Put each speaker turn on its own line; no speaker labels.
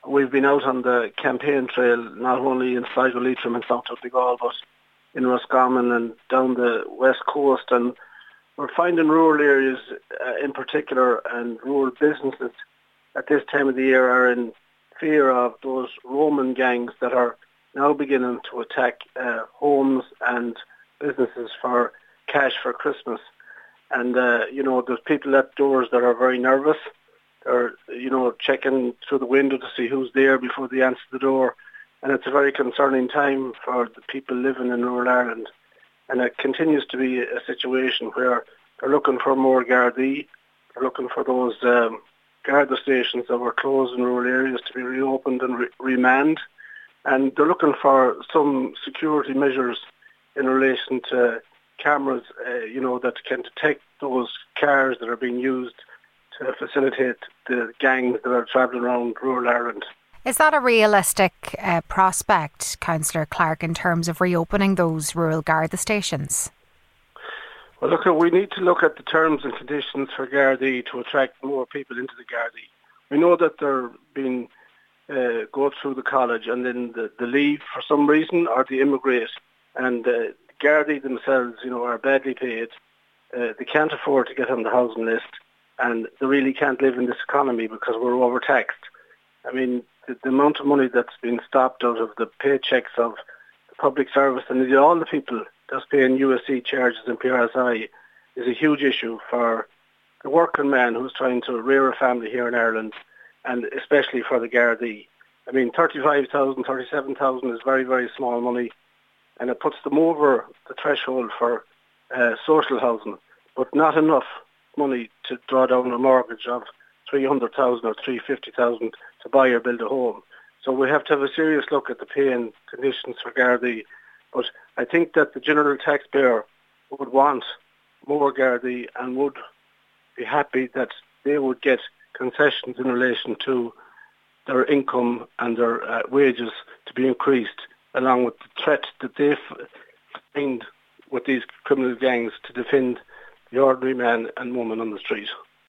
we've been out on the campaign trail, not only in Sligo, Leitrim and South Donegal, but in Roscommon and down the west coast. And we're finding rural areas in particular, and rural businesses at this time of the year are in fear of those Roman gangs that are now beginning to attack homes and businesses for cash for Christmas. And, there's people at doors that are very nervous. They're, checking through the window to see who's there before they answer the door. And it's a very concerning time for the people living in rural Ireland. And it continues to be a situation where they're looking for more Gardaí. They're looking for those Garda stations that were closed in rural areas to be reopened and remanned. And they're looking for some security measures in relation to cameras, that can detect those cars that are being used to facilitate the gangs that are travelling around rural Ireland.
Is that a realistic prospect, Councillor Clark, in terms of reopening those rural Garda stations?
Well, look, we need to look at the terms and conditions for Gardaí to attract more people into the Gardaí. We know that they're being go through the college and then the leave for some reason, or they immigrate. And the Gardaí themselves, are badly paid. They can't afford to get on the housing list, and they really can't live in this economy because we're overtaxed. I mean, the amount of money that's been stopped out of the paychecks of the public service and all the people that's paying USC charges and PRSI is a huge issue for the working man who's trying to rear a family here in Ireland, and especially for the Gardaí. I mean, 35,000, 37,000 is very, very small money, and it puts them over the threshold for social housing, but not enough money to draw down a mortgage of 300,000 or 350,000 to buy or build a home. So we have to have a serious look at the pay and conditions for Gardaí. But I think that the general taxpayer would want more Gardaí and would be happy that they would get concessions in relation to their income and their wages to be increased, along with the threat that they find with these criminal gangs to defend the ordinary man and woman on the street.